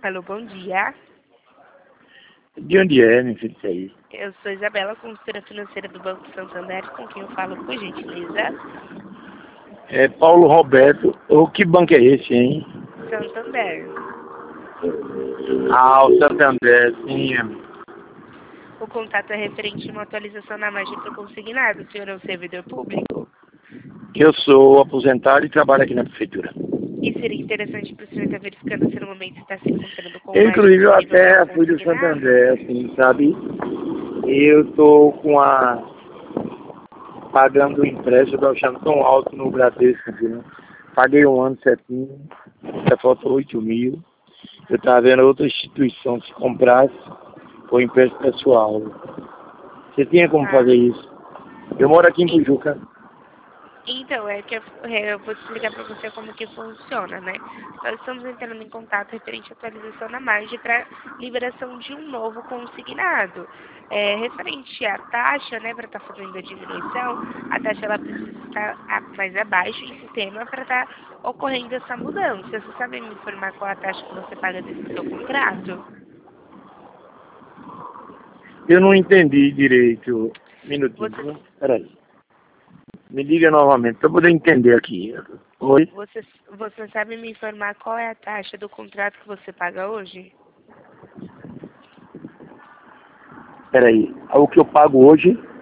Alô, bom dia. De onde é, meu filho, isso aí? Eu sou Isabela, consultora financeira do Banco Santander, com quem eu falo, por gentileza. É Paulo Roberto. O que banco é esse, hein? Santander. Ah, o Santander, sim. O contato é referente a uma atualização na margem para o consignado. O senhor é um servidor público? Eu sou aposentado e trabalho aqui na prefeitura. E seria interessante para o senhor estar verificando se no momento está se encontrando com Eu, margem inclusive, eu disponível para até o fui do consignado? Santander, assim, sabe? Eu tô com pagando o empréstimo, eu tô achando tão alto no Bradesco, entendeu? Paguei um ano certinho, ainda falta 8 mil. Eu tava vendo outra instituição que se comprasse com empréstimo pessoal. Você tinha como Ah, fazer isso? Eu moro aqui em Pujuca. então, eu vou te explicar para você como que funciona, né? Nós estamos entrando em contato referente à atualização na margem para liberação de um novo consignado. Referente à taxa, né, para estar fazendo a diminuição, a taxa ela precisa estar mais abaixo em sistema para estar ocorrendo essa mudança. Você sabe me informar qual a taxa que você paga desse seu contrato? Eu não entendi direito. Minutinho, Você, viu? Peraí. Me diga novamente, para poder entender aqui. Oi? você sabe me informar qual é a taxa do contrato que você paga hoje? Peraí. O que eu pago hoje?